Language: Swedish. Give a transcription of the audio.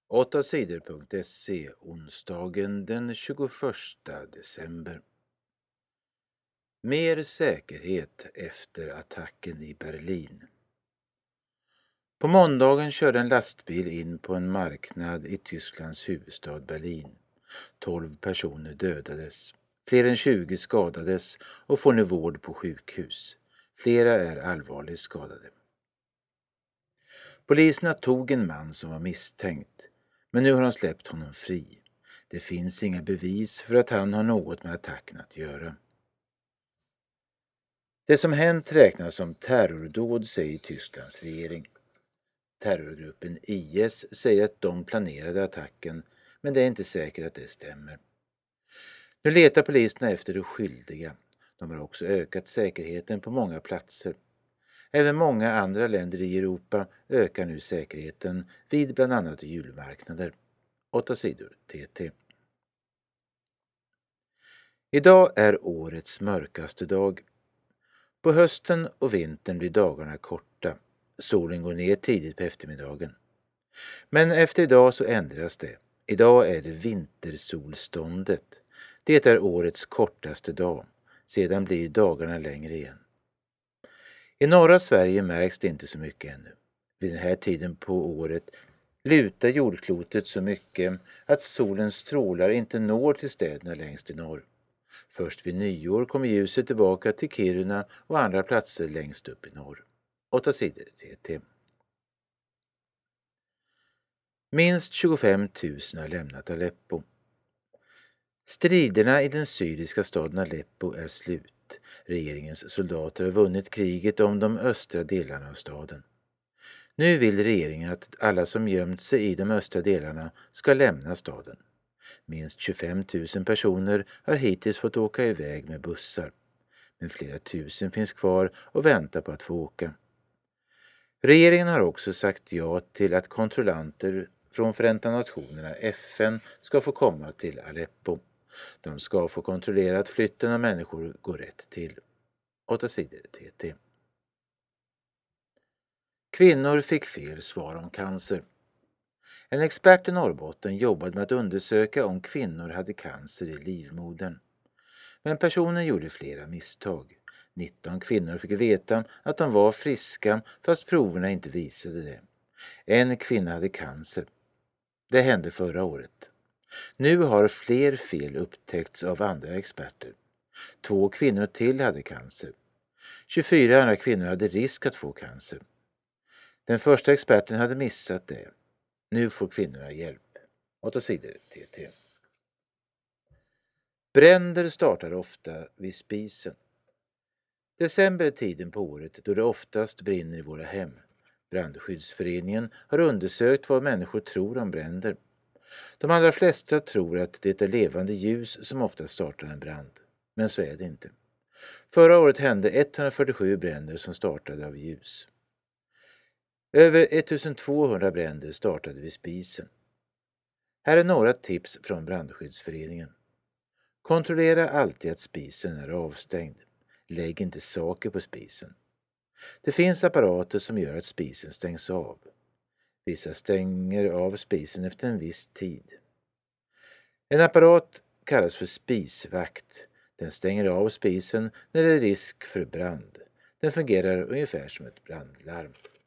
8sidor.se onsdagen den 21 december. Mer säkerhet efter attacken i Berlin. På måndagen körde en lastbil in på en marknad i Tysklands huvudstad Berlin. 12 personer dödades. Fler än 20 skadades och får nu vård på sjukhus. Flera är allvarligt skadade. Poliserna tog en man som var misstänkt, men nu har de släppt honom fri. Det finns inga bevis för att han har något med attacken att göra. Det som hänt räknas som terrordåd, säger Tysklands regering. Terrorgruppen IS säger att de planerade attacken, men det är inte säkert att det stämmer. Nu letar poliserna efter de skyldiga. De har också ökat säkerheten på många platser. Även många andra länder i Europa ökar nu säkerheten vid bland annat julmarknader. 8 sidor TT. Idag är årets mörkaste dag. På hösten och vintern blir dagarna korta. Solen går ner tidigt på eftermiddagen. Men efter idag så ändras det. Idag är det vintersolståndet. Det är årets kortaste dag. Sedan blir dagarna längre igen. I norra Sverige märks det inte så mycket ännu. Vid den här tiden på året lutar jordklotet så mycket att solens strålar inte når till städerna längst i norr. Först vid nyår kommer ljuset tillbaka till Kiruna och andra platser längst upp i norr. 8 sidor TT. Minst 25 000 har lämnat Aleppo. Striderna i den syriska staden Aleppo är slut. Regeringens soldater har vunnit kriget om de östra delarna av staden. Nu vill regeringen att alla som gömt sig i de östra delarna ska lämna staden. Minst 25 000 personer har hittills fått åka iväg med bussar. Men flera tusen finns kvar och väntar på att få åka. Regeringen har också sagt ja till att kontrollanter från Förenta Nationerna, FN, ska få komma till Aleppo. De ska få kontrollera att flytten av människor går rätt till. 8 sidor TT. Kvinnor fick fel svar om cancer. En expert i Norrbotten jobbade med att undersöka om kvinnor hade cancer i livmodern. Men personen gjorde flera misstag. 19 kvinnor fick veta att de var friska fast proverna inte visade det. En kvinna hade cancer. Det hände förra året. Nu har fler fel upptäckts av andra experter. 2 kvinnor till hade cancer. 24 andra kvinnor hade risk att få cancer. Den första experten hade missat det. Nu får kvinnorna hjälp. 8 sidor TT. Bränder startar ofta vid spisen. December är tiden på året då det oftast brinner i våra hem. Brandskyddsföreningen har undersökt vad människor tror om bränder. De allra flesta tror att det är levande ljus som ofta startar en brand. Men så är det inte. Förra året hände 147 bränder som startade av ljus. Över 1200 bränder startade vid spisen. Här är några tips från Brandskyddsföreningen. Kontrollera alltid att spisen är avstängd. Lägg inte saker på spisen. Det finns apparater som gör att spisen stängs av. Vissa stänger av spisen efter en viss tid. En apparat kallas för spisvakt. Den stänger av spisen när det är risk för brand. Den fungerar ungefär som ett brandlarm.